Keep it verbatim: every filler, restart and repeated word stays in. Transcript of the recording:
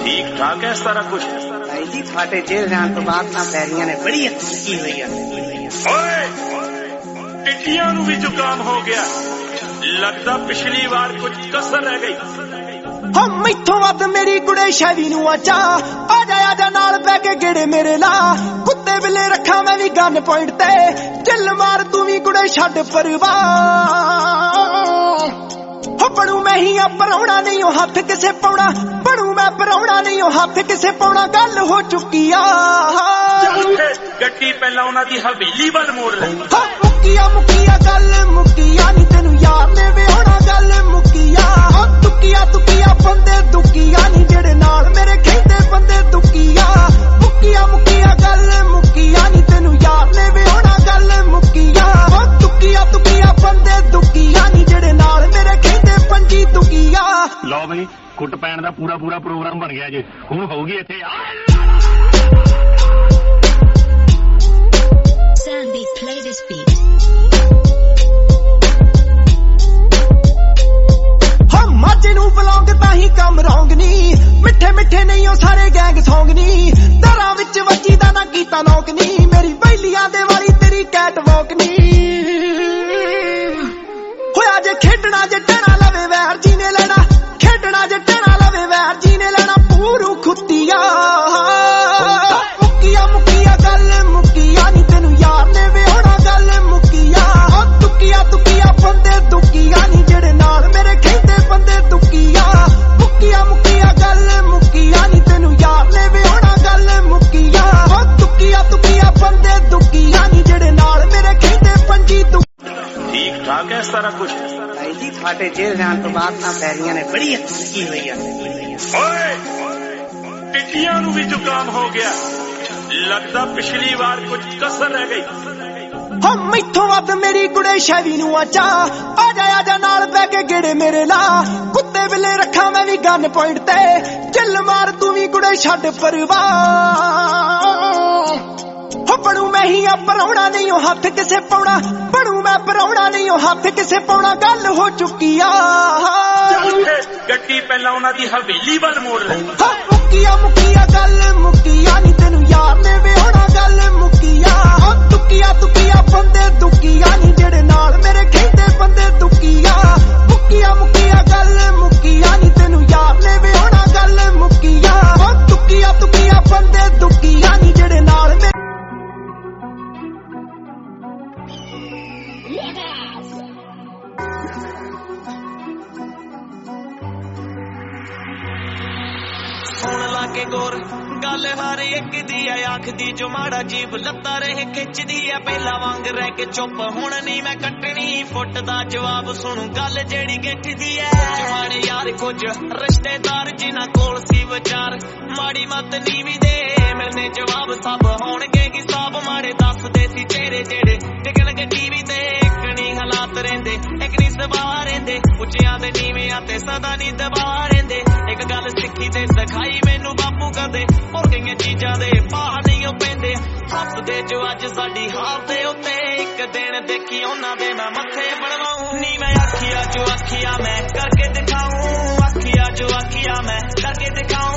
ठीक ठाक है सारा कुछ भाई जी फाटे जेल जान तो बाद ना पैरियां ने बड़ी अच्छी की हुई है। ओए टिड्डियां नू भी जुकाम हो गया लगदा पिछली बार कुछ कसर रह गई। हम मैथों वध मेरी कुड़े शैवी नू आचा आ जा आ जा नाल पै के गेड़े मेरे ला कुत्ते बिल्ले रखा मैं भी गन पॉइंट ते चिल मार तू भी कुड़े छड्ड परवाह हो बनू मैं ही आ पराउणा नहीं हो हाथ किसे पाउणा बनू मैं पराउणा नहीं हो हाथ किसे पाउणा गल हो चुकी आ गड्डी पहला उन्हां दी हवेली वल मोड़ ले मुकिया मुकिया गल मुकिया नी तेनू यार ने वे होना गल मुकिया तुकिया तुकिया बंदे दुकिया नी जेड़े नाल मेरे खेंदे बंदे दुकिया मुकिया मुकिया गल मुकिया नी तेनू यार ने वे होना गल मुकिया तुकिया तुकिया बंदे दुकिया नी जेड़े नाल मेरे खेंदे पंजी दुकिया। लो बई कुट पैण दा पूरा पूरा प्रोग्राम बन गया जी हुण होगी इत्थे Sandy, play this beat. हम माजे नू बलौंग ताही कम रौंग नी मिठे मिठे नहीं हो सारे गैंग सौंग नी दरा विच वजी दा ना कीता नौक नी मेरी बैलियां दे वाली तेरी कैट वॉक नी होया जे खेडना जे टना लवे वैर जी ने लेना खेडना जे टना लवे वैर जी ने लेना पूरू खुत्तिया मुकिया मुकिया गल मुकिया नी तेनू यार ने वे होना गल मुकिया तुकिया तुकिया बंदे दुकिया नी जेड़े नाल मेरे खेंदे बंदे दुकिया मुकिया मुकिया गल मुकिया नी तेनू यार ने वे होना गल मुकिया तुकिया तुकिया बंदे दुकिया नी जेड़े नाल मेरे खेंदे पंजी दुकिया। ठीक ठाक है सारा कुछ भाई जी फाटे जेल जान तो बाद ना पैरियां ने बड़ी अच्छी की हुई है। ओए टिड्डियां नू भी जुकाम हो गया लगदा पिछली बार कुछ कसर रह गई। हम मैथों वध मेरी कुड़े शैवी नू आचा आ जा आ जा नाल पै के गेड़े मेरे ला कुत्ते बिल्ले रखा मैं भी गन पॉइंट ते चिल मार तू भी कुड़े छड्ड परवाह हो बनू मैं ही आ पराउणा नहीं हो हाथ किसे पाउणा बनू मैं पराउणा नहीं हो हाथ किसे पाउणा गल हो चुकी आ गड्डी पहला उन्हां दी हवेली वल मोड़ ले मुकिया मुकिया गल मुकिया नी तेनू यार ने वे होना गल मुकिया तुकिया तुकिया बंदे दुकिया नी जेड़े नाल मेरे खेंदे बंदे दुकिया मुकिया मुकिया गल मुकिया नी तेनू यार ने वे होना गल मुकिया तुकिया तुकिया बंदे दुकिया नी जेड़े नाल मेरे सुन लागे गोर गल हर एक दी है आखदी जो माड़ा जीव लत्ता रहे खिंचदी है पहला वांग रह के चुप हुण नहीं मैं कटनी फुट दा जवाब सुनू गल जेड़ी गिठदी है जवाने यार कुछ रिश्तेदार जिन्हां कोल सी विचार माड़ी मत नीवी दे मिलने जवाब सब होणगे कि सब माड़े दसदे सी चेहरे जेड़े टिकणगे टीवी ते एक नहीं हालात रहिंदे एक नहीं सवा रहिंदे उच्चियां ते नीवियां ते सदा नहीं दबा रहिंदे एक गल सिक्खी ते सिखाई मैनू बापू कदे और कई चीजां दे भाह नहीं ओ पैंदे हसदे जो अज साडी हाल दे उत्ते एक दिन देखी उन्हां दे मैं मत्थे बनवाऊं नी मैं अखियां जो अखियां मैं करके दिखाऊं अखियां जो अखियां मैं करके दिखाऊं